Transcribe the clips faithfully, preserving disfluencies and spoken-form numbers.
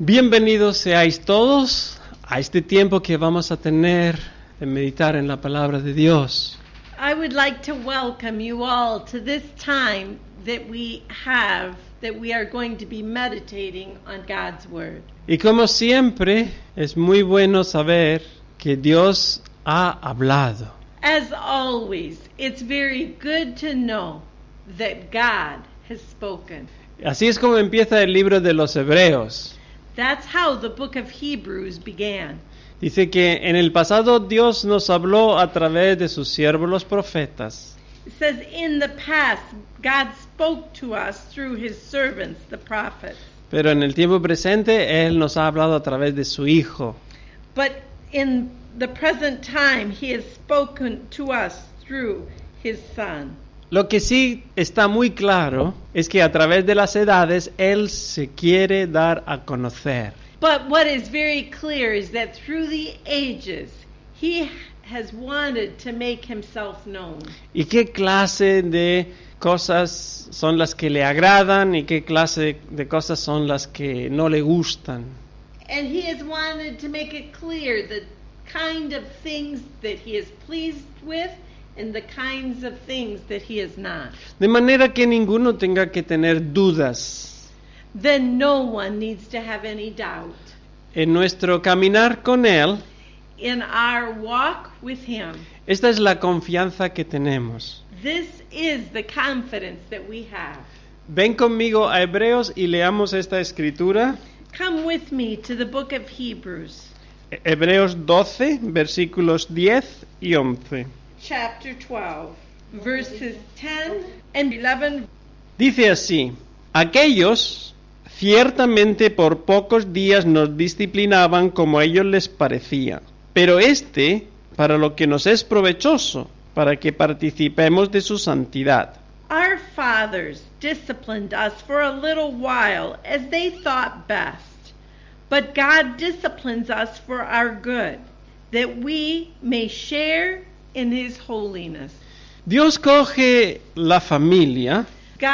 Bienvenidos seáis todos a este tiempo que vamos a tener de meditar en la palabra de Dios. I would like to welcome you all to this time that we have, that we are going to be meditating on God's Word. Y como siempre, es muy bueno saber que Dios ha hablado. As always, it's very good to know that God has spoken. Así es como empieza el libro de los Hebreos. That's how the book of Hebrews began. Dice que en el pasado Dios nos habló a través de sus siervos los profetas. It says, in the past, God spoke to us through his servants, the prophets. Pero en el tiempo presente Él nos ha hablado a través de su Hijo. But in the present time, he has spoken to us through his Son. Lo que sí está muy claro es que a través de las edades Él se quiere dar a conocer. But what is very clear is that through the ages, he has wanted to make himself known. ¿Y qué clase de cosas son las que le agradan y qué clase de cosas son las que no le gustan? And he has wanted to make it clear the kind of things that he is pleased with and the kinds of things that he is not. De manera que ninguno tenga que tener dudas. Then no one needs to have any doubt. En nuestro caminar con Él, In our walk with him, esta es la confianza que tenemos. this is the confidence that we have. Ven conmigo a Hebreos y leamos esta escritura. Come with me to the book of Hebrews, Hebreos doce, versículos diez y once. chapter twelve, verses ten and eleven. Dice así: aquellos ciertamente por pocos días nos disciplinaban como a ellos les parecía, pero este para lo que nos es provechoso, para que participemos de su santidad. Our fathers disciplined us for a little while as they thought best, but God disciplines us for our good, that we may share in his holiness. Dios coge la familia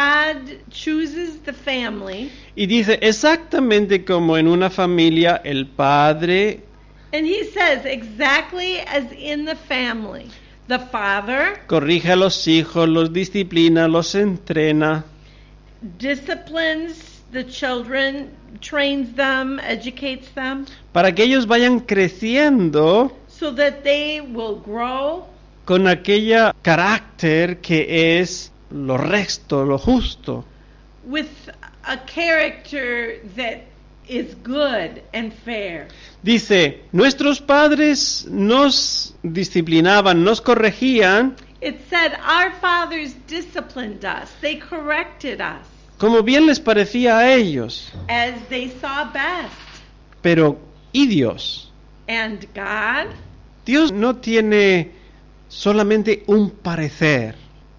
God chooses the family, y dice exactamente como en una familia el padre and he says exactly as in the family, the father corrige a los hijos, los disciplina, los entrena, disciplines the children, trains them, educates them, para que ellos vayan creciendo so that they will grow con aquella carácter que es lo recto, lo justo. with a character that is good and fair. Dice, nuestros padres nos disciplinaban, nos corregían, It said our fathers disciplined us. They corrected us como bien les parecía a ellos. as they saw best. Pero, ¿y Dios? And God, Dios no tiene solamente un parecer.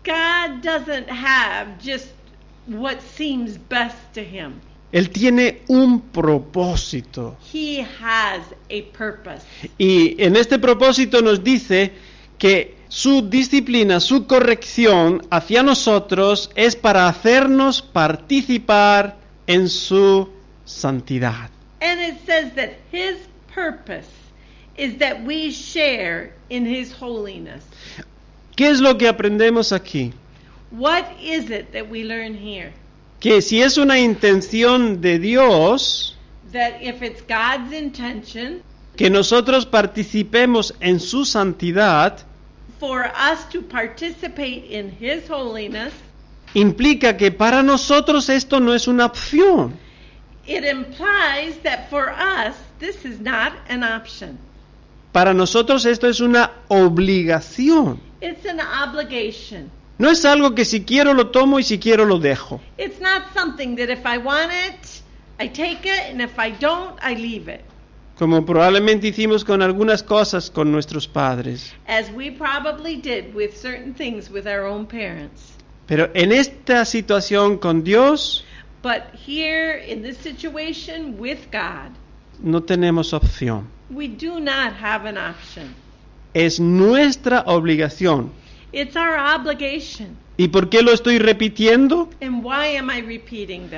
God doesn't have just what seems best to him. Él tiene un propósito. He has a purpose. Y en este propósito nos dice que su disciplina, su corrección hacia nosotros es para hacernos participar en su santidad. And it says that his purpose is that we share in his holiness. ¿Qué es lo que aprendemos aquí? What is it that we learn here? Que si es una intención de Dios That if it's God's intention que nosotros participemos en su santidad, for us to participate in his holiness, implica que para nosotros esto no es una opción. it implies that for us this is not an option. Para nosotros esto es una obligación. It's an obligation. No es algo que si quiero lo tomo y si quiero lo dejo. It's not something that if I want it, I take it, and if I don't, I leave it. Como probablemente hicimos con algunas cosas con nuestros padres. As we probably did with certain things with our own parents. Pero en esta situación con Dios But here in this situation with God, no tenemos opción. we do not have an option. Es nuestra obligación. It's our obligation. ¿Y por qué lo estoy repitiendo? And why am I repeating this?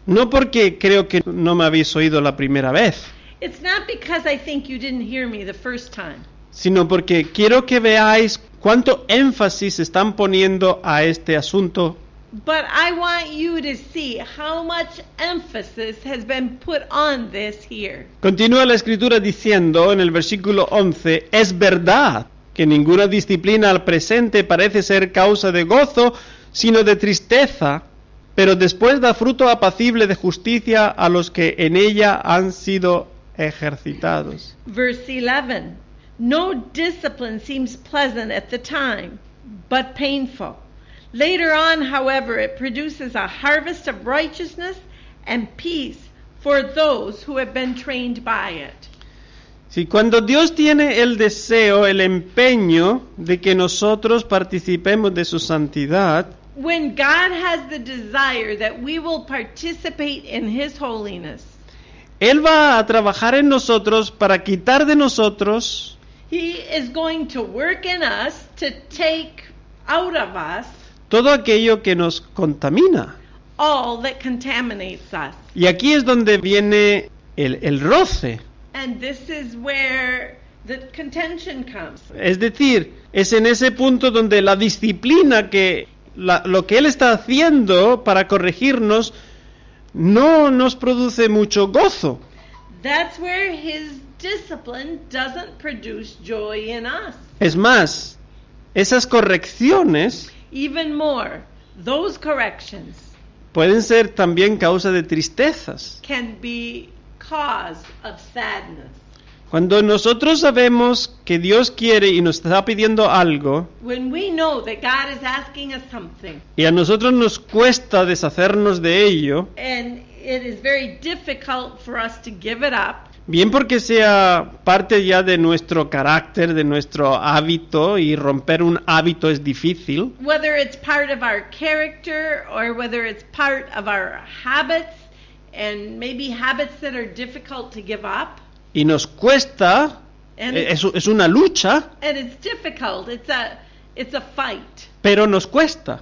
No porque creo que no me habéis oído la primera vez, It's not because I think you didn't hear me the first time. sino porque quiero que veáis cuánto énfasis están poniendo a este asunto. But I want you to see how much emphasis has been put on this here. Continúa la escritura diciendo en el versículo once, es verdad que ninguna disciplina al presente parece ser causa de gozo, sino de tristeza, pero después da fruto apacible de justicia a los que en ella han sido ejercitados. Verse eleven. No discipline seems pleasant at the time, but painful. Later on, however, it produces a harvest of righteousness and peace for those who have been trained by it. Si cuando Dios tiene el deseo, el empeño de que nosotros participemos de su santidad, When God has the desire that we will participate in His holiness, Él va a trabajar en nosotros para quitar de nosotros He is going to work in us to take out of us todo aquello que nos contamina. all that contaminates us. Y aquí es donde viene el, el roce. And this is where the contention comes. Es decir, es en ese punto donde la disciplina que la, lo que Él está haciendo para corregirnos no nos produce mucho gozo. That's where His discipline doesn't produce joy in us. Es más, esas correcciones Even more, those corrections pueden ser también causa de tristezas. can be cause of sadness. Cuando nosotros sabemos que Dios quiere y nos está pidiendo algo, When we know that God is asking us something, y a nosotros nos cuesta deshacernos de ello, and it is very difficult for us to give it up, bien porque sea parte ya de nuestro carácter, de nuestro hábito, y romper un hábito es difícil, whether it's part of our character or whether it's part of our habits, and maybe habits that are difficult to give up. y nos cuesta, And es, it's, es una lucha, and it's difficult. It's a it's a fight. pero nos cuesta,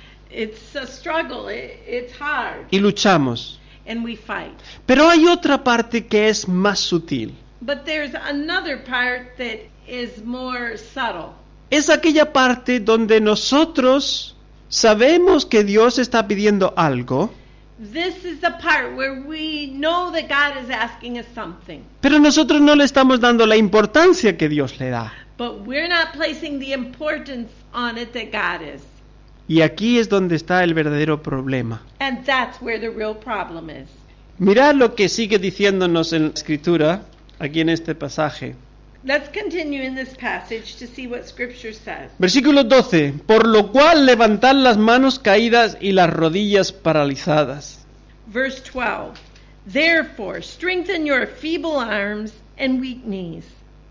It's a struggle. It, it's hard, y luchamos. and we fight. Pero hay otra parte que es más sutil. But there's another part that is more subtle. Es aquella parte donde nosotros sabemos que Dios está pidiendo algo, This is the part where we know that God is asking us something, pero nosotros no le estamos dando la importancia que Dios le da. but we're not placing the importance on it that God is. Y aquí es donde está el verdadero problema. And that's where the real problem is. Mirad lo que sigue diciéndonos en la escritura, aquí en este pasaje. Let's continue in this passage to see what Scripture says. Versículo doce. Por lo cual levantad las manos caídas y las rodillas paralizadas. Verse twelve. Therefore, strengthen your feeble arms and weak knees.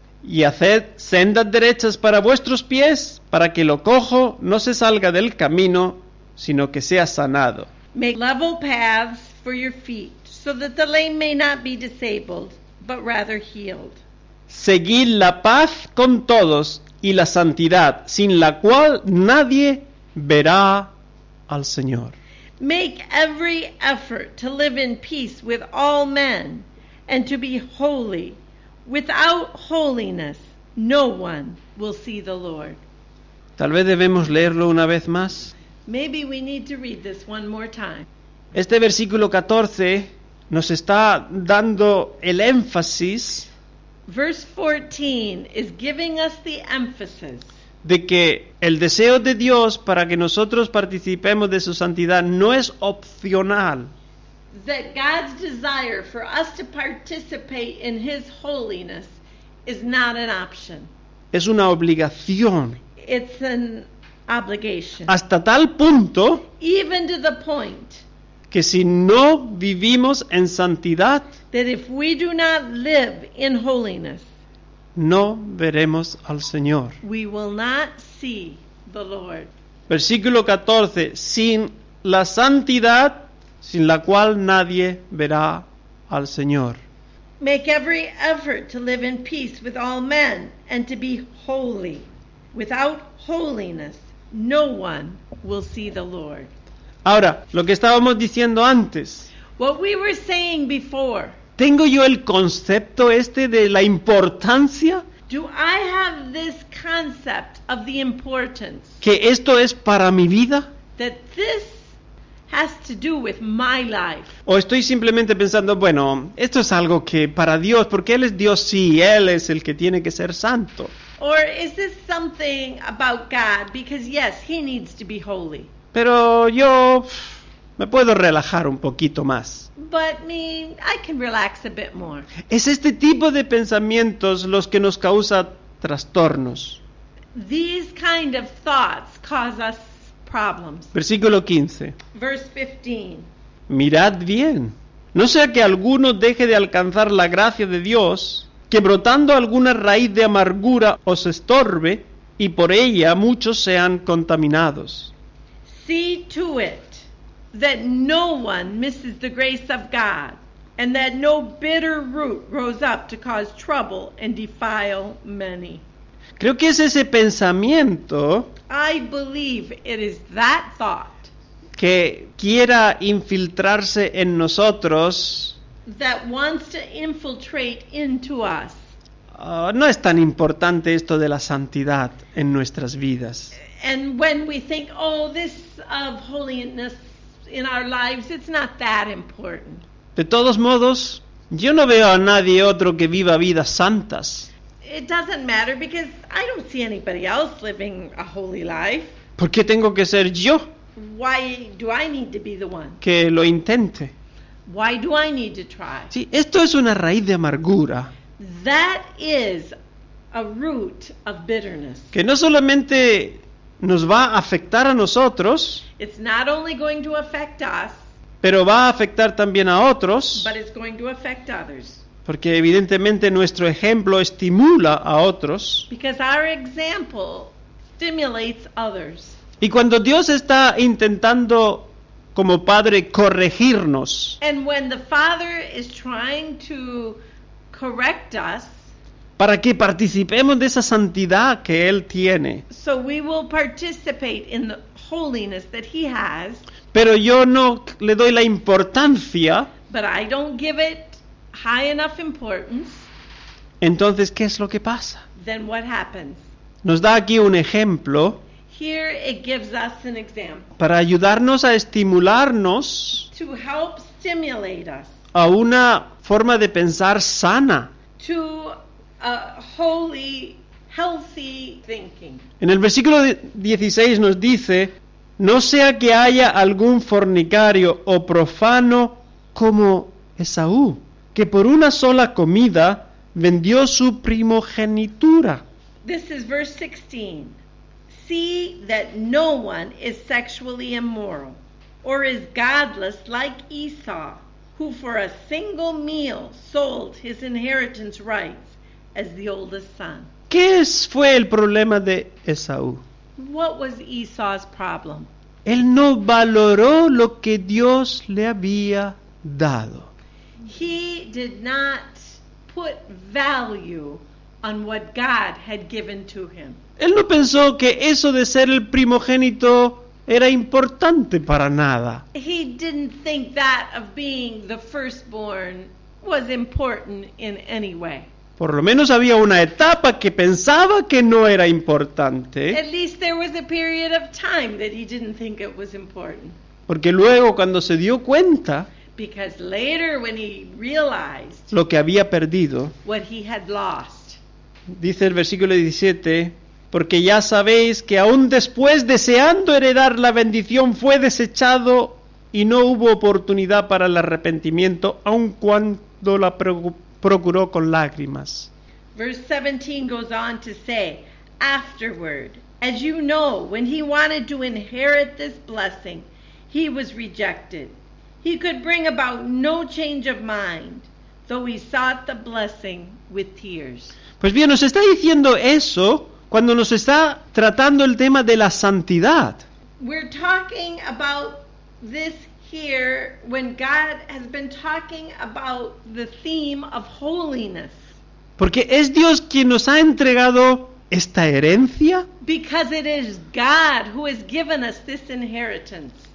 Y haced sendas derechas para vuestros pies, para que lo cojo no se salga del camino, sino que sea sanado. Make level paths for your feet, so that the lame may not be disabled, but rather healed. Seguid la paz con todos y la santidad, sin la cual nadie verá al Señor. Make every effort to live in peace with all men, and to be holy. Without holiness, no one will see the Lord. Tal vez debemos leerlo una vez más. Maybe we need to read this one more time. Este versículo catorce nos está dando el énfasis Verse fourteen is giving us the emphasis de que el deseo de Dios para que nosotros participemos de su santidad no es opcional, that God's desire for us to participate in His holiness is not an option. es una obligación, It's an obligation. hasta tal punto Even to the point que si no vivimos en santidad, that if we do not live in holiness, no veremos al Señor. we will not see the Lord. Versículo catorce, sin la santidad, sin la cual nadie verá al Señor. Make every effort to live in peace with all men and to be holy. Without holiness, no one will see the Lord. Ahora, lo que estábamos diciendo antes, What we were saying before. ¿Tengo yo el concepto este de la importancia? Do I have this concept of the importance? ¿Que esto es para mi vida? That this has to do with my life. ¿O estoy simplemente pensando, bueno, esto es algo que para Dios, porque Él es Dios, sí, Él es el que tiene que ser santo? Or is this something about God? Because yes, He needs to be holy. Pero yo pff, me puedo relajar un poquito más. But me, I can relax a bit more. Es este tipo de pensamientos los que nos causa trastornos. These kind of thoughts cause us problems. Versículo quince. Verse fifteen. Mirad bien, no sea que alguno deje de alcanzar la gracia de Dios, que brotando alguna raíz de amargura os estorbe, y por ella muchos sean contaminados. See to it that no one misses the grace of God, and that no bitter root grows up to cause trouble and defile many. Creo que es ese pensamiento I believe it is that thought que quiera infiltrarse en nosotros. that wants to infiltrate into us. Uh, no es tan importante esto de la santidad en nuestras vidas. And when we think, oh, this of holiness in our lives, it's not that important. De todos modos, yo no veo a nadie otro que viva vidas santas. It doesn't matter because I don't see anybody else living a holy life. ¿Por qué tengo que ser yo Why do I need to be the one? que lo intente? Why do I need to try? Sí, esto es una raíz de amargura That is a root of bitterness. que no solamente nos va a afectar a nosotros, It's not only going to affect us, pero va a afectar también a otros, but it's going to affect others. porque evidentemente nuestro ejemplo estimula a otros. Because our example stimulates others. Y cuando Dios está intentando, como Padre, corregirnos, And when the Father is trying to correct us, para que participemos de esa santidad que Él tiene, so we will participate in the holiness that He has, pero yo no le doy la importancia, but I don't give it high enough importance, entonces, ¿qué es lo que pasa? then what happens? Nos da aquí un ejemplo Here it gives us an example para ayudarnos a estimularnos to help stimulate us a una forma de pensar sana. to a holy, healthy thinking. En el versículo dieciséis nos dice, no sea que haya algún fornicario o profano como Esaú, que por una sola comida vendió su primogenitura. This is verse sixteen. See that no one is sexually immoral or is godless like Esau, who for a single meal sold his inheritance rights as the oldest son. ¿Qué es, fue el problema de Esaú? What was Esau's problem? Él no valoró lo que Dios le había dado. He did not put value on what God had given to him. Él no pensó que eso de ser el primogénito era importante para nada. He didn't think that of being the firstborn was important in any way. Por lo menos había una etapa que pensaba que no era importante, At least there was a period of time that he didn't think it was important. porque luego cuando se dio cuenta Because later when he realized lo que había perdido, what he had lost, dice el versículo diecisiete, porque ya sabéis que aún después deseando heredar la bendición fue desechado y no hubo oportunidad para el arrepentimiento, aun cuando la pro- procuró con lágrimas. verse seventeen goes on to say, afterward, as you know, when he wanted to inherit this blessing, he was rejected. He could bring about no change of mind, though he sought the blessing with tears. Pues bien, nos está diciendo eso cuando nos está tratando el tema de la santidad. We're talking about this here when God has been talking about the theme of holiness. Porque es Dios quien nos ha entregado esta herencia. Because it is God who has given us this inheritance.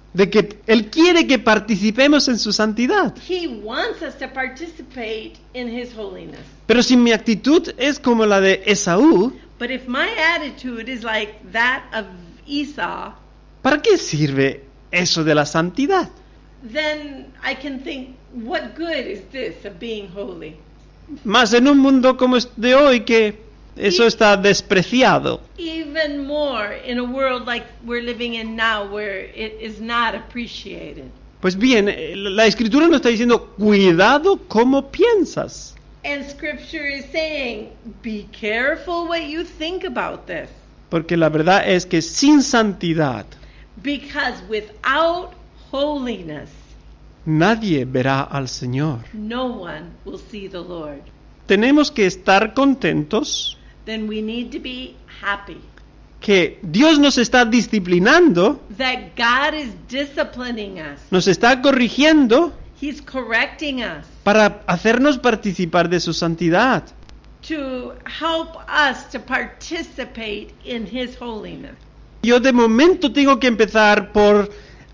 de que Él quiere que participemos en su santidad. He wants us to participate in His holiness. Pero si mi actitud es como la de Esaú, But if my attitude is like that of Esau, ¿para qué sirve eso de la santidad? then I can think, what good is this of being holy? Más en un mundo como es de hoy que eso está despreciado. Even more in a world like we're living in now where it is not appreciated. Pues bien, eh, la Escritura nos está diciendo, cuidado cómo piensas. And Scripture is saying, be careful what you think about this. Porque la verdad es que sin santidad Because without holiness, nadie verá al Señor. no one will see the Lord. Tenemos que estar contentos Then we need to be happy que Dios nos está disciplinando, that God is disciplining us. nos está corrigiendo He's correcting us para hacernos participar de su santidad. to help us to participate in His holiness. Yo de momento tengo que empezar por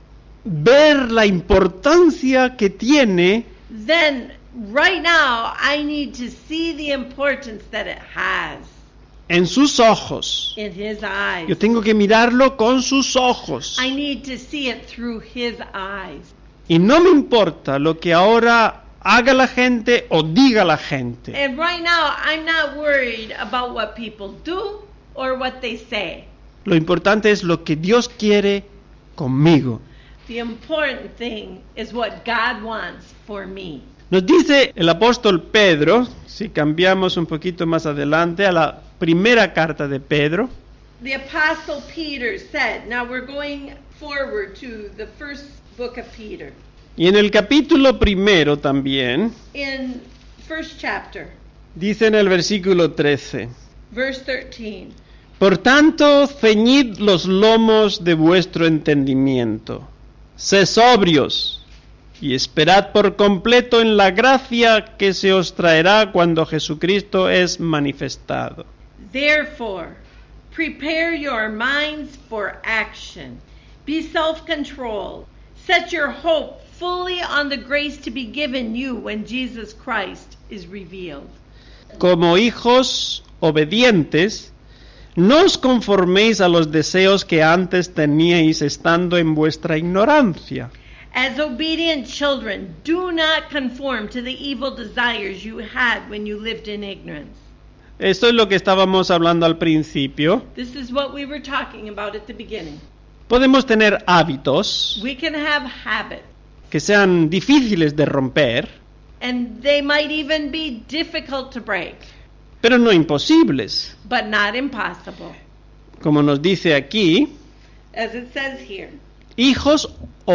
ver la importancia que tiene Then right now I need to see the importance that it has en sus ojos. in His eyes. Yo tengo que mirarlo con sus ojos. I need to see it through His eyes. Y no me importa lo que ahora haga la gente o diga la gente. And right now I'm not worried about what people do or what they say. Lo importante es lo que Dios quiere conmigo. The important thing is what God wants for me. Nos dice el apóstol Pedro, si cambiamos un poquito más adelante a la primera carta de Pedro, The Apostle Peter said, now we're going forward to the first book of Peter. y en el capítulo primero también, In first chapter, dice en el versículo trece, verse thirteen, por tanto, ceñid los lomos de vuestro entendimiento, sed sobrios, y esperad por completo en la gracia que se os traerá cuando Jesucristo es manifestado. therefore, prepare your minds for action. Be self-controlled. Set your hope fully on the grace to be given you when Jesus Christ is revealed. Como hijos obedientes, no os conforméis a los deseos que antes teníais estando en vuestra ignorancia. As obedient children, do not conform to the evil desires you had when you lived in ignorance. Esto es lo que estábamos hablando al principio. This is what we were talking about at the beginning. Podemos tener hábitos We can have habits, que sean difíciles de romper, and they might even be difficult to break, pero no imposibles. but not impossible. Como nos dice aquí, As it says here, hijos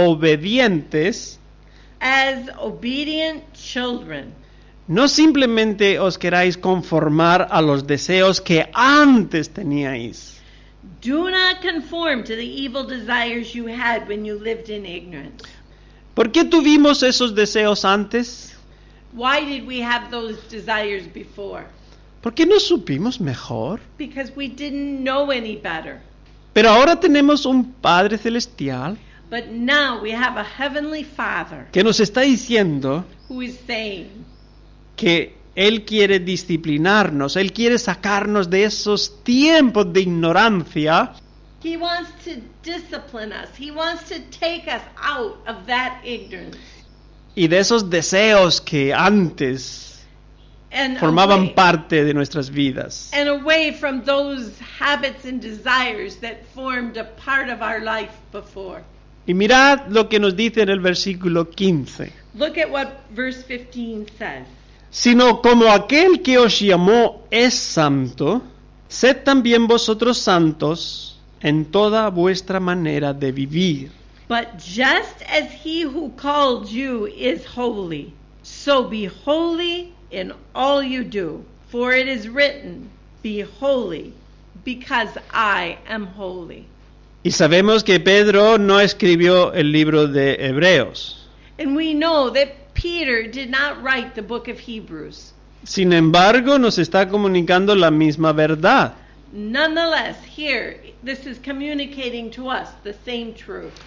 obedientes, as obedient children, no simplemente os queráis conformar a los deseos que antes teníais. do not conform to the evil desires you had when you lived in ignorance. ¿Por qué tuvimos esos deseos antes? Why did we have those desires before? ¿Por qué no supimos mejor? Because we didn't know any better. Pero ahora tenemos un Padre Celestial But now we have a heavenly Father que nos está diciendo who is saying que Él quiere disciplinarnos, Él quiere sacarnos de esos tiempos de ignorancia He wants to discipline us. He wants to take us out of that ignorance y de esos deseos que antes and formaban away, parte de nuestras vidas. and away from those habits and desires that formed a part of our life before. Y mirad lo que nos dice en el versículo quince. Look at what verse fifteen says. Sino como aquel que os llamó es santo, sed también vosotros santos en toda vuestra manera de vivir. But just as he who called you is holy, so be holy in all you do. For it is written, be holy, because I am holy. Y sabemos que Pedro no escribió el libro de Hebreos. And we know that Peter did not write the book of Hebrews. Sin embargo, nos está comunicando la misma verdad. Nonetheless, here, this is communicating to us the same truth.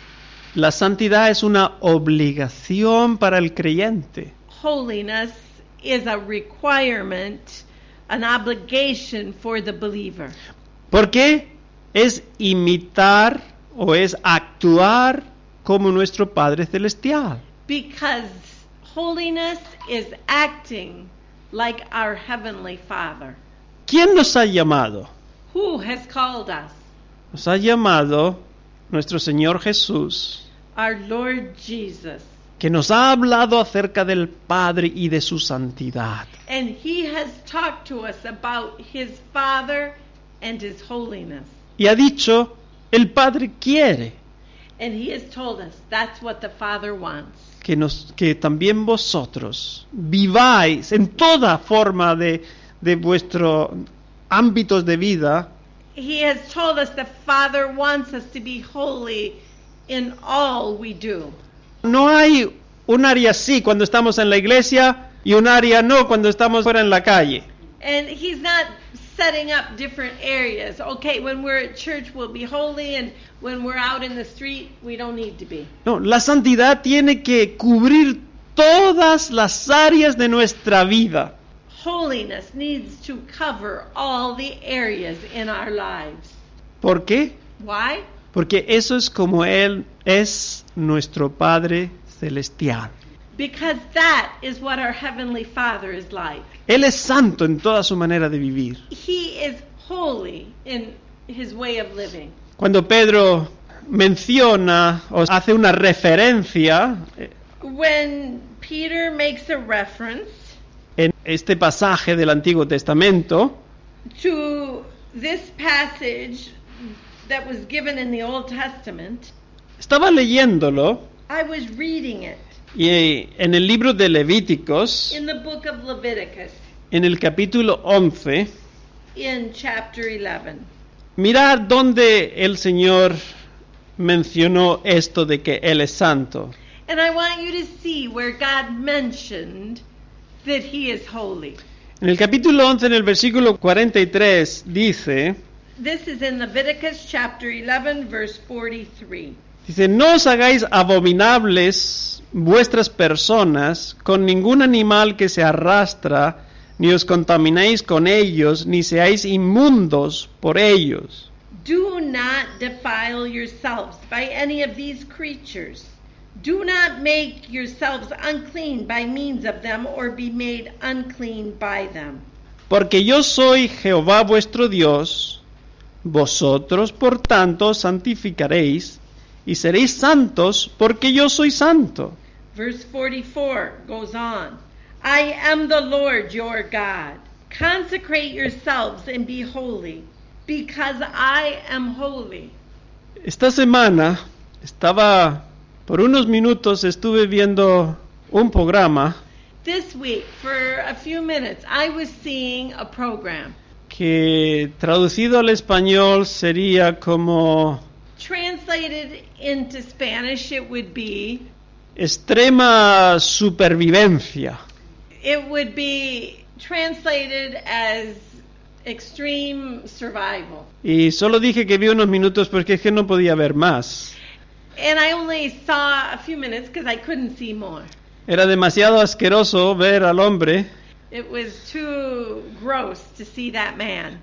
La santidad es una obligación para el creyente. Holiness is a requirement, an obligation for the believer. Porque es imitar o es actuar como nuestro Padre Celestial. Because holiness is acting like our Heavenly Father. ¿Quién nos ha llamado? Who has called us? Nos ha llamado nuestro Señor Jesús, Our Lord Jesus. que nos ha hablado acerca del Padre y de su santidad. And He has talked to us about His Father and His holiness. Y ha dicho, el Padre quiere And He has told us that's what the Father wants. que, nos, que también vosotros viváis en toda forma de, de vuestros ámbitos de vida. He has told us the Father wants us to be holy in all we do. No hay un área sí cuando estamos en la iglesia y un área no cuando estamos fuera en la calle. And He's not setting up different areas. Okay, when we're at church we'll be holy, and when we're out in the street we don't need to be. No, la santidad tiene que cubrir todas las áreas de nuestra vida. Holiness needs to cover all the areas in our lives. ¿Por qué? Why? Porque eso es como Él es nuestro Padre Celestial. Because that is what our Heavenly Father is like. Él es santo en toda su manera de vivir. He is holy in His way of living. Cuando Pedro menciona o hace una referencia When Peter makes a reference en este pasaje del Antiguo Testamento, to this passage that was given in the Old Testament, estaba leyéndolo I was reading it y en el libro de Levíticos, in the book of Leviticus, en el capítulo once, in chapter eleven. mirad dónde el Señor mencionó esto de que Él es santo. And I want you to see where God mentioned that He is holy. En el capítulo once, en el versículo cuarenta y tres, dice, This is in Leviticus chapter eleven, verse forty-three. dice, no os hagáis abominables vuestras personas con ningún animal que se arrastra, ni os contaminéis con ellos, ni seáis inmundos por ellos. Do not defile yourselves by any of these creatures. Do not make yourselves unclean by means of them, or be made unclean by them. Porque yo soy Jehová vuestro Dios, vosotros por tanto santificaréis, y seréis santos, porque yo soy santo. Verse forty-four goes on. I am the Lord your God. Consecrate yourselves and be holy, because I am holy. Esta semana estaba, por unos minutos estuve viendo un programa This week, for a few minutes, I was seeing a program. que traducido al español sería como Translated into Spanish, it would be, extrema supervivencia. it would be translated as extreme survival. Y solo dije que vi unos minutos porque es que no podía ver más. And I only saw a few minutes because I couldn't see more. Era demasiado asqueroso ver al hombre It was too gross to see that man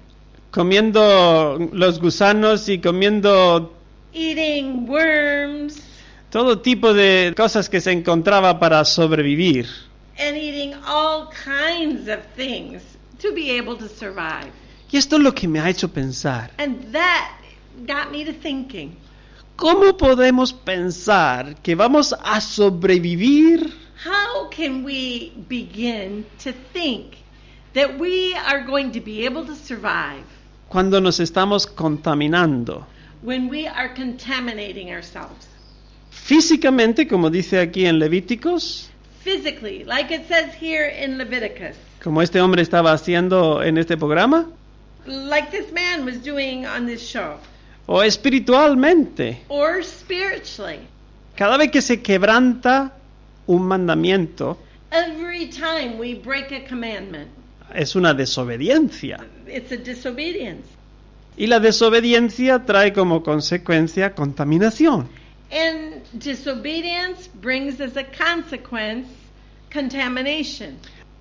comiendo los gusanos y comiendo eating worms todo tipo de cosas que se encontraba para sobrevivir. and eating all kinds of things to be able to survive. Y esto es lo que me ha hecho pensar. And that got me to thinking, ¿Cómo podemos pensar que vamos a sobrevivir how can we begin to think that we are going to be able to survive cuando nos estamos contaminando? when we are contaminating ourselves? Físicamente, como dice aquí en Levíticos, Physically, like it says here in Leviticus, como este hombre estaba haciendo en este programa, like this man was doing on this show, o espiritualmente. or spiritually. Cada vez que se quebranta un mandamiento, Every time we break a commandment, es una desobediencia. it's a disobedience. Y la desobediencia trae como consecuencia contaminación. And disobedience brings as a consequence contamination.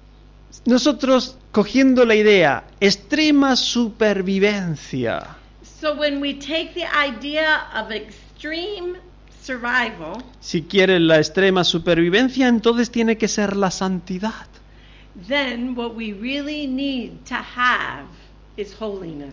Nosotros, cogiendo la idea, extrema supervivencia. So when we take the idea of extreme survival, Si quieres la extrema supervivencia, entonces tiene que ser la santidad. then what we really need to have is holiness.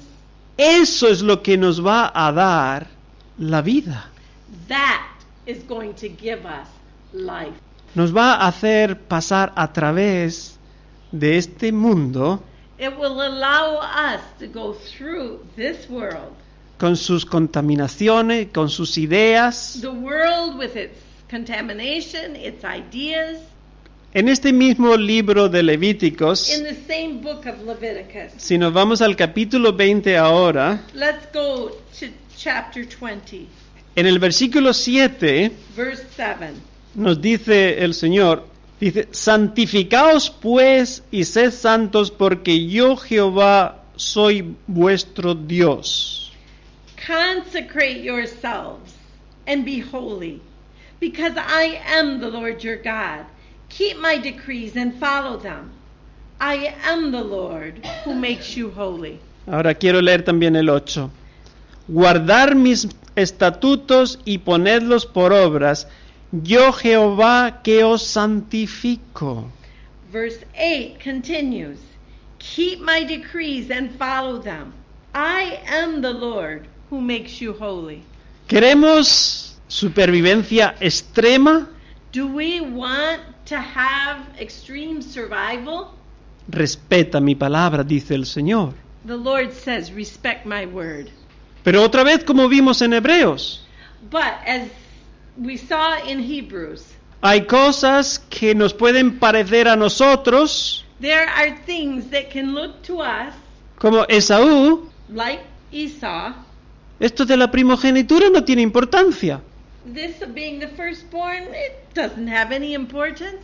Eso es lo que nos va a dar la vida. That is going to give us life. Nos va a hacer pasar a través de este mundo It will allow us to go through this world, con sus contaminaciones, con sus ideas. the world with its contamination, its ideas, En este mismo libro de Levíticos, in the same book of Leviticus. si nos vamos al capítulo veinte ahora, Let's go to chapter twenty, en el versículo siete verse seven. nos dice el Señor, dice, santificaos pues y sed santos porque yo Jehová soy vuestro Dios. Consecrate yourselves and be holy, because I am the Lord your God. Keep my decrees and follow them. I am the Lord who makes you holy. Ahora quiero leer también el ocho. Guardar mis estatutos y ponedlos por obras, yo Jehová que os santifico. Verse eight continues, keep my decrees and follow them. I am the Lord who makes you holy. ¿Queremos supervivencia extrema? Do we want to have extreme survival? Respeta mi palabra, dice el Señor. The Lord says, respect my word. Pero otra vez, como vimos en Hebreos, But as we saw in Hebrews, hay cosas que nos pueden parecer a nosotros, there are things that can look to us como Esaú. like Esau. Esto de la primogenitura no tiene importancia. This of being the firstborn, it doesn't have any importance.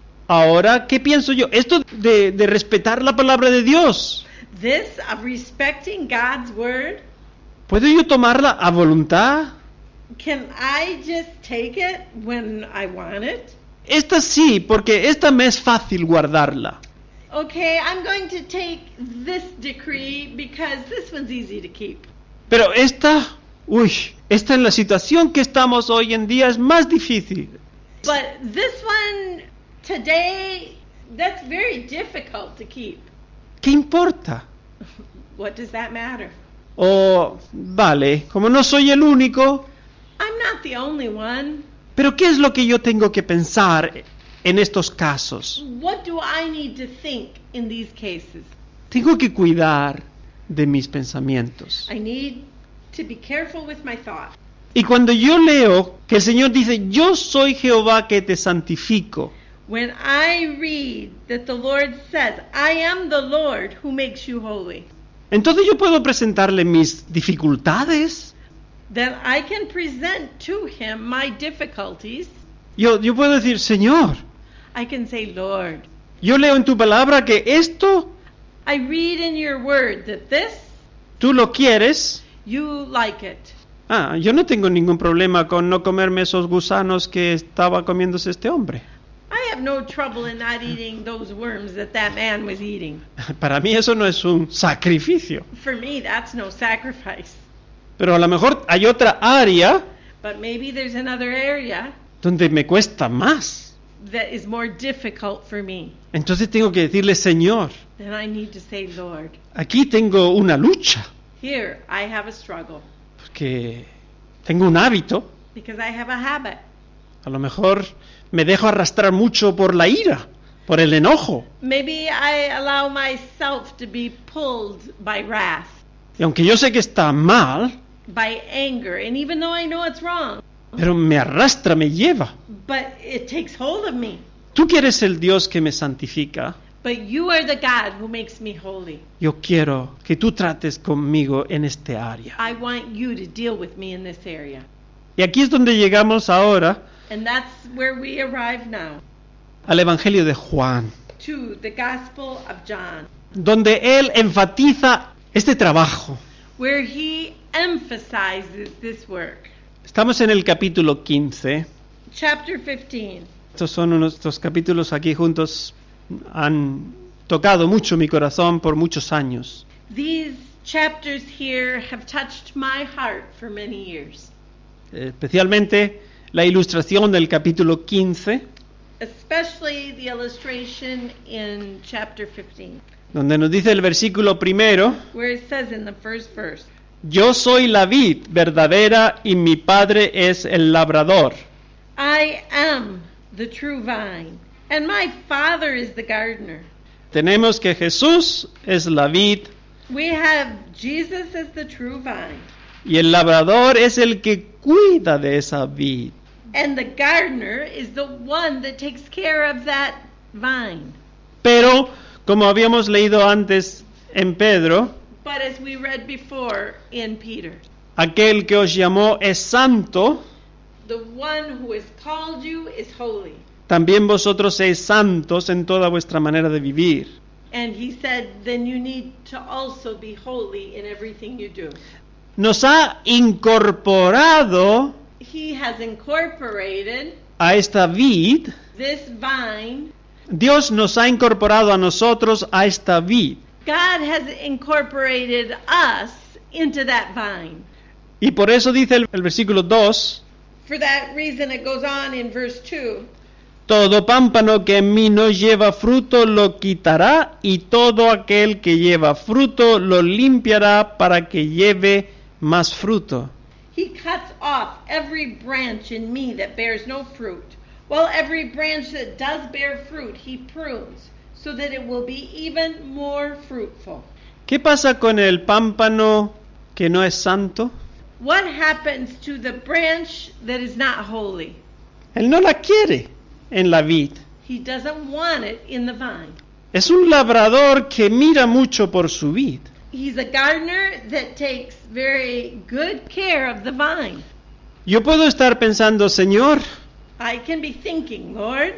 Ahora, ¿qué pienso yo? Esto de, de respetar la palabra de Dios, This of respecting God's word, ¿puedo yo tomarla a voluntad? can I just take it when I want it? Esta sí, porque esta me es fácil guardarla. Okay, I'm going to take this decree because this one's easy to keep. Pero esta, uy, esta en la situación que estamos hoy en día es más difícil. But this one today, that's very difficult to keep. ¿Qué importa? What does that matter? O, vale, como no soy el único, I'm not the only one. pero ¿qué es lo que yo tengo que pensar en estos casos? What do I need to think in these cases? Tengo que cuidar de mis pensamientos. I need to be careful with my thoughts. Y cuando yo leo que el Señor dice, yo soy Jehová que te santifico, When I read that the Lord says, I am the Lord who makes you holy, entonces yo puedo presentarle mis dificultades. then I can present to him my difficulties. Yo, yo puedo decir, Señor, I can say, Lord, yo leo en tu palabra que esto I read in your word that this, tú lo quieres. you like it. Ah, yo no tengo ningún problema con no comerme esos gusanos que estaba comiéndose este hombre. I have no trouble in not eating those worms that that man was eating. Para mí eso no es un sacrificio. For me, that's no sacrifice. Pero a lo mejor hay otra área But maybe there's another area donde me cuesta más. that is more difficult for me. Entonces tengo que decirle, Señor, Then I need to say, Lord, aquí tengo una lucha, here I have a struggle porque tengo un hábito. because I have a habit. A lo mejor me dejo arrastrar mucho por la ira, por el enojo. Maybe I allow myself to be pulled by wrath, Y aunque yo sé que está mal, by anger, and even though I know it's wrong, pero me arrastra, me lleva. but it takes hold of me. Tú quieres el Dios que me santifica. But you are the God who makes me holy. Yo quiero que tú trates conmigo en este área. I want you to deal with me in this area. Y aquí es donde llegamos ahora And that's where we arrive now, al Evangelio de Juan, to the Gospel of John, donde él enfatiza este trabajo. where he emphasizes this work. Estamos en el capítulo quince. Chapter fifteen. Estos son unos estos capítulos aquí juntos han tocado mucho mi corazón por muchos años. These chapters here have touched my heart for many years. Especialmente la ilustración del capítulo quince, Especially the illustration in chapter fifteen, donde nos dice el versículo primero: where it says in the first verse, Yo soy la vid verdadera y mi padre es el labrador. I am the true vine, and my Father is the gardener. Tenemos que Jesús es la vid We have Jesus as the true vine, y el labrador es el que cuida de esa vid. and the gardener is the one that takes care of that vine. Pero, como habíamos leído antes en Pedro, But as we read before in Peter, aquel que os llamó es santo, the one who has called you is holy. también vosotros sois santos en toda vuestra manera de vivir. And he said, then you need to also be holy in everything you do. Nos ha incorporado He has incorporated a esta vid, this vine. Dios nos ha incorporado a nosotros a esta vid. God has incorporated us into that vine. Y por eso dice el, el versículo dos, For that reason, it goes on in verse two. todo pámpano que en mí no lleva fruto lo quitará, y todo aquel que lleva fruto lo limpiará para que lleve más fruto. He cuts off every branch in me that bears no fruit, while every branch that does bear fruit he prunes, so that it will be even more fruitful. ¿Qué pasa con el pámpano que no es santo? What happens to the branch that is not holy? Él no la quiere en la vid. He doesn't want it in the vine. Es un labrador que mira mucho por su vid. He's a gardener that takes very good care of the vine. Yo puedo estar pensando, Señor, I can be thinking, Lord,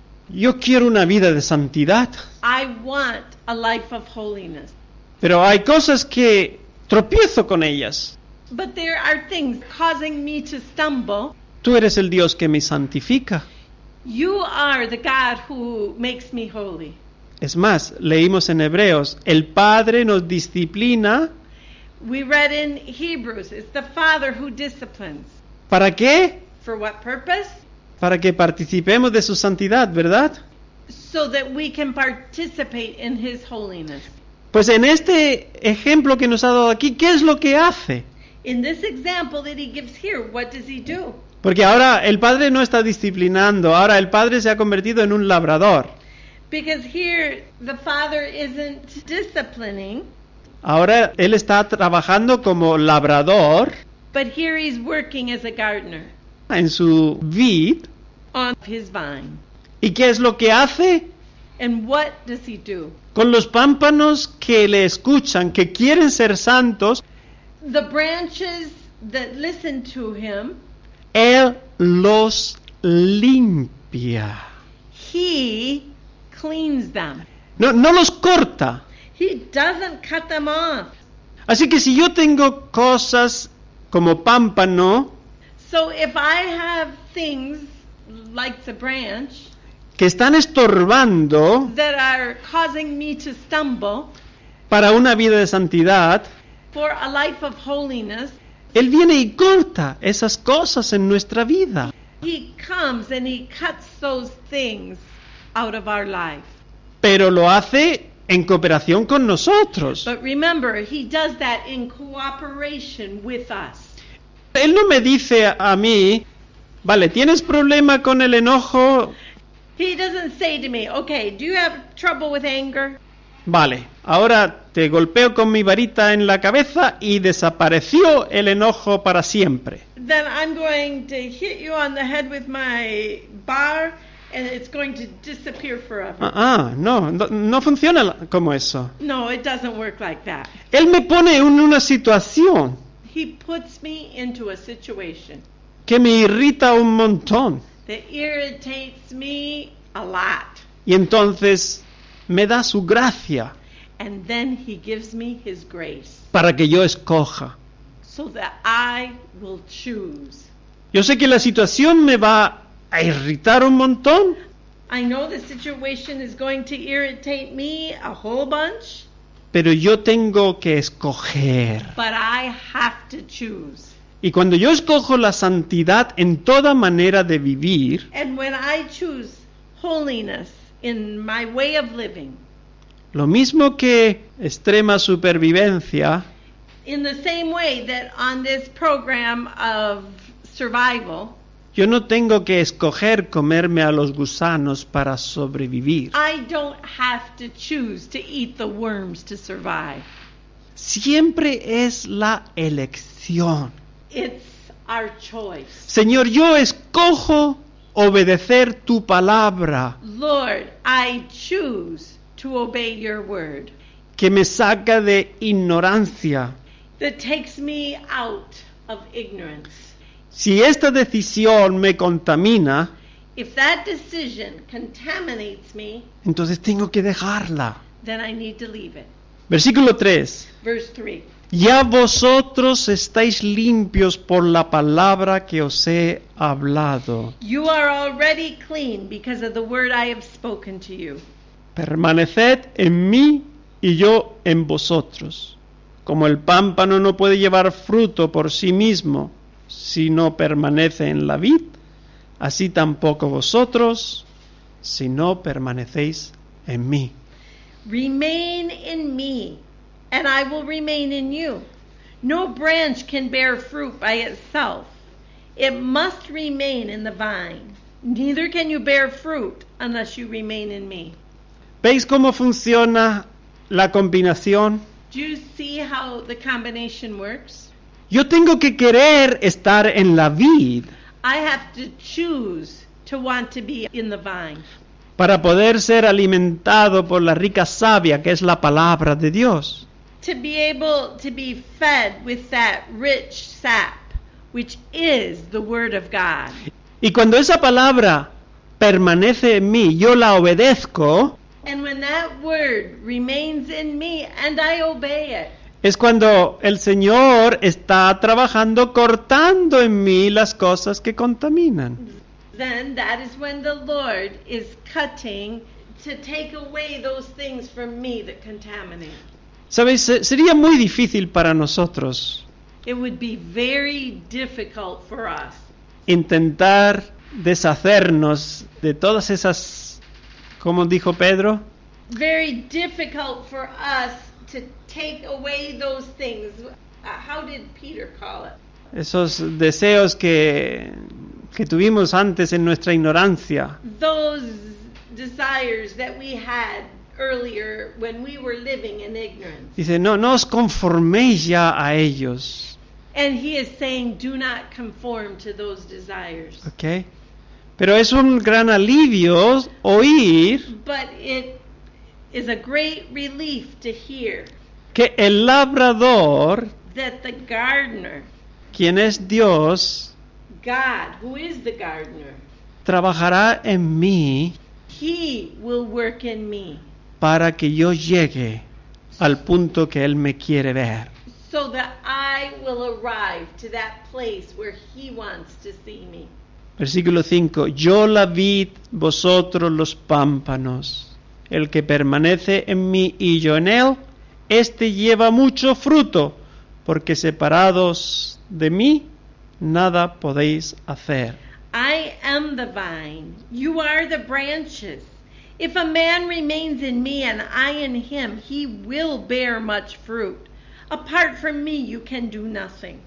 yo quiero una vida de santidad, I want a life of holiness. pero hay cosas que tropiezo con ellas. But there are things causing me to stumble. Tú eres el Dios que me santifica. You are the God who makes me holy. Es más, leímos en Hebreos, el Padre nos disciplina. We read in Hebrews, it's the Father who disciplines. ¿Para qué? For what purpose? Para que participemos de su santidad, ¿verdad? So that we can participate in His holiness. Pues en este ejemplo que nos ha dado aquí, ¿qué es lo que hace? In this example that He gives here, what does He do? Porque ahora el Padre no está disciplinando, ahora el Padre se ha convertido en un labrador. Because here the Father isn't disciplining, Ahora Él está trabajando como labrador but here He's working as a gardener en su vid. on His vine. ¿Y qué es lo que hace? And what does He do? Con los pámpanos que le escuchan, que quieren ser santos, The branches that listen to Him, Él los limpia. He cleans them. No, no los corta. He doesn't cut them off. Así que si yo tengo cosas como pámpano So if I have things like the branch que están estorbando that are causing me to stumble para una vida de santidad, for a life of holiness, Él viene y corta esas cosas en nuestra vida. He comes and He cuts those things out of our life. Pero lo hace en cooperación con nosotros. But remember, He does that in cooperation with us. Él no me dice a mí, vale, ¿tienes problema con el enojo? He doesn't say to me, okay, do you have trouble with anger? Vale, ahora te golpeo con mi varita en la cabeza y desapareció el enojo para siempre. Then I'm going to hit you on the head with my bar and it's going to disappear forever. Ah, ah, no, no, no funciona como eso. No, it doesn't work like that. Él me pone en una situación He puts me into a situation que me irrita un montón. that irritates me a lot. Y entonces me da su gracia And then He gives me His grace para que yo escoja. so that I will choose. Yo sé que la situación me va a irritar un montón, I know the situation is going to irritate me a whole bunch, pero yo tengo que escoger. but I have to choose. Y cuando yo escojo la santidad en toda manera de vivir, And when I choose holiness in my way of living, lo mismo que extrema supervivencia, in the same way that on this program of survival, yo no tengo que escoger comerme a los gusanos para sobrevivir. I don't have to choose to eat the worms to survive. Siempre es la elección. It's our choice. Señor, yo escojo obedecer tu palabra, Lord, I choose to obey your word que me saca de ignorancia. that takes me out of ignorance. Si esta decisión me contamina, If that decision contaminates me, entonces tengo que dejarla. then I need to leave it. Versículo tres. Verse three. Ya vosotros estáis limpios por la palabra que os he hablado. You are already clean because of the word I have spoken to you. Permaneced en mí y yo en vosotros. Como el pámpano no puede llevar fruto por sí mismo si no permanece en la vid, así tampoco vosotros si no permanecéis en mí. Remain in me, and I will remain in you. No branch can bear fruit by itself. It must remain in the vine. Neither can you bear fruit unless you remain in me. ¿Veis cómo funciona la combinación? Do you see how the combination works? Yo tengo que querer estar en la vid I have to choose to want to be in the vine para poder ser alimentado por la rica savia que es la palabra de Dios. to be able to be fed with that rich sap, which is the word of God. Y cuando esa palabra permanece en mí, yo la obedezco, And when that word remains in me and I obey it, es cuando el Señor está trabajando cortando en mí las cosas que contaminan. then that is when the Lord is cutting to take away those things from me that contaminate. ¿Sabéis? Se- Sería muy difícil para nosotros It would be very difficult for us intentar deshacernos de todas esas, como dijo Pedro, very difficult for us to take away those things. Uh, how did Peter call it? esos deseos que, que tuvimos antes en nuestra ignorancia. Those desires that we had earlier when we were living in ignorance. Dice, no, no os conforméis ya a ellos. And he is saying, do not conform to those desires. ¿Ok? Pero es un gran alivio oír But it is a great relief to hear que el labrador, that the gardener, quien es Dios, God, who is the gardener, trabajará en mí he will work in me para que yo llegue al punto que Él me quiere ver. so that I will arrive to that place where he wants to see me. Versículo cinco. Yo la vid, vosotros los pámpanos. El que permanece en mí y yo en él, éste lleva mucho fruto, porque separados de mí, nada podéis hacer. I am the vine, you are the branches. If a man remains in me and I in him, he will bear much fruit. Apart from me, you can do nothing.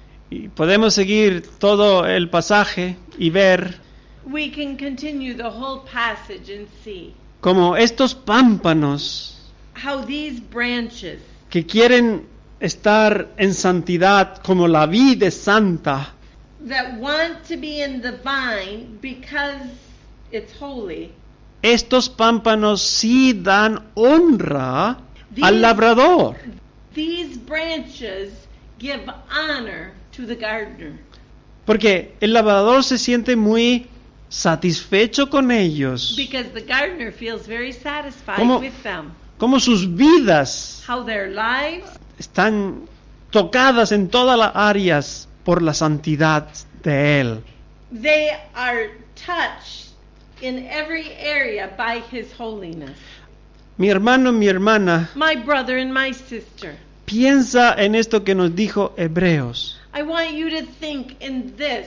Y podemos seguir todo el pasaje y ver We can continue the whole passage and see como estos pámpanos how these branches que quieren estar en santidad como la vid es santa, that want to be in the vine because it's holy, estos pámpanos sí dan honra These- al labrador. these branches give honor to the gardener. Porque el labrador se siente muy satisfecho con ellos, Because the gardener feels very satisfied ¿Cómo? with them. como sus vidas How their lives están tocadas en todas las áreas por la santidad de Él. They are touched in every area by His holiness. Mi hermano, mi hermana, My brother and my sister, piensa en esto que nos dijo Hebreos. I want you to think in this,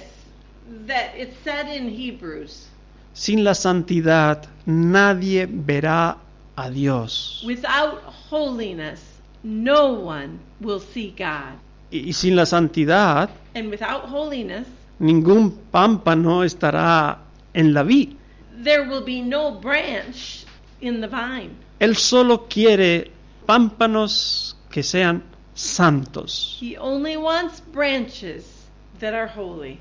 that it's said in Hebrews, Sin la santidad nadie verá a Dios. without holiness, no one will see God. Y sin la santidad And without holiness, ningún pámpano estará en la vid. there will be no branch in the vine. Él solo quiere pámpanos que sean santos. He only wants branches that are holy.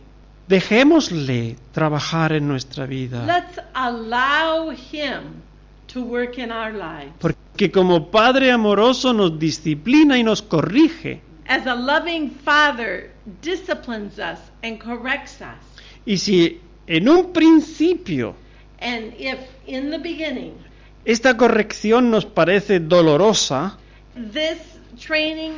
Dejémosle trabajar en nuestra vida. Let's allow Him to work in our lives. Porque como Padre amoroso nos disciplina y nos corrige. As a loving Father disciplines us and corrects us. Y si en un principio And if in the beginning esta corrección nos parece dolorosa, this training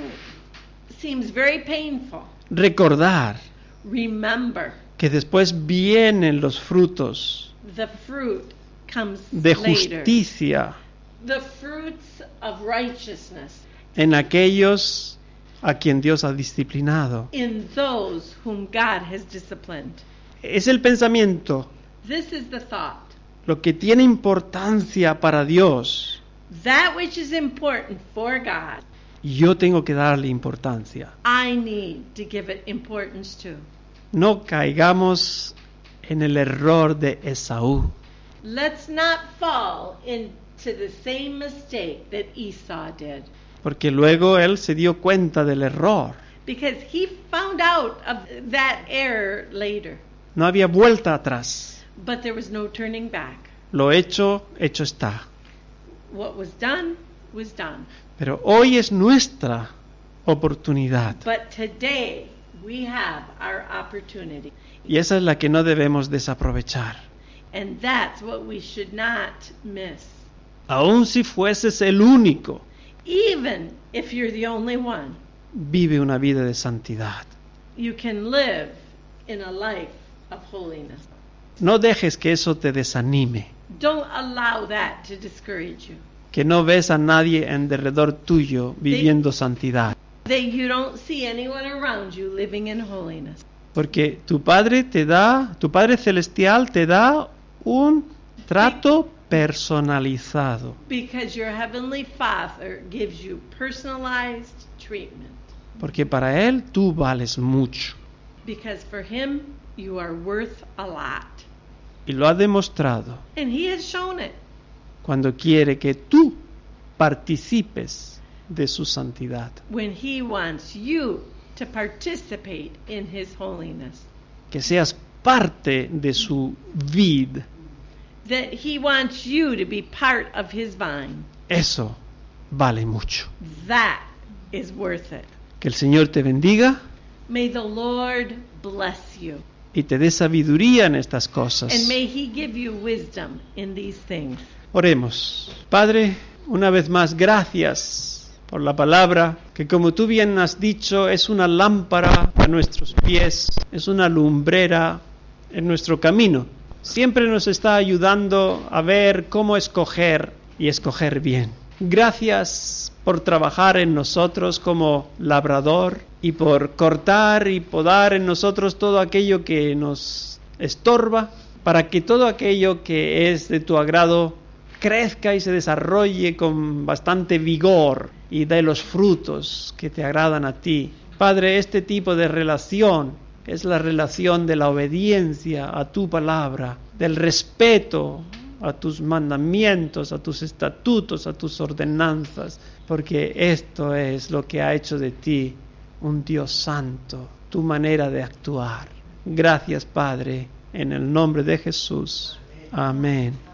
seems very painful, recordar remember que después vienen los frutos the fruit comes de later. justicia The fruits of righteousness en aquellos a quien Dios ha disciplinado. in those whom God has disciplined. Es el pensamiento, This is the thought. lo que tiene importancia para Dios. That which is important for God, Yo tengo que darle importancia. I need to give it importance to. No caigamos en el error de Esaú. Let's not fall into the same mistake that Esau did. Porque luego él se dio cuenta del error. Because he found out of that error later. No había vuelta atrás. But there was no turning back. Lo hecho, hecho está. What was done, was done. Pero hoy es nuestra oportunidad. But today, we have our opportunity. Y esa es la que no debemos desaprovechar. And that's what we should not miss. Aun si fueses el único, Even if you're the only one, vive una vida de santidad. you can live in a life of holiness. No dejes que eso te desanime, Don't allow that to discourage you. que no ves a nadie en derredor tuyo viviendo santidad. That you don't see anyone around you living in holiness. Porque tu Padre te da, tu Padre Celestial te da un trato personalizado. Because your heavenly Father gives you personalized treatment. Porque para Él tú vales mucho. Because for Him, you are worth a lot. Y lo ha demostrado And He has shown it. cuando quiere que tú participes de su santidad. When He wants you to participate in His holiness. Que seas parte de su vid. That He wants you to be part of His vine. Eso vale mucho. That is worth it. Que el Señor te bendiga May the Lord bless you. y te dé sabiduría en estas cosas. And may He give you wisdom in these things. Oremos. Padre, una vez más, gracias por la palabra, que como tú bien has dicho, es una lámpara a nuestros pies, es una lumbrera en nuestro camino. Siempre nos está ayudando a ver cómo escoger y escoger bien. Gracias por trabajar en nosotros como labrador y por cortar y podar en nosotros todo aquello que nos estorba, para que todo aquello que es de tu agrado crezca y se desarrolle con bastante vigor y dé los frutos que te agradan a ti. Padre, este tipo de relación es la relación de la obediencia a tu palabra, del respeto a tus mandamientos, a tus estatutos, a tus ordenanzas, porque esto es lo que ha hecho de ti un Dios santo, tu manera de actuar. Gracias, Padre, en el nombre de Jesús. Amén.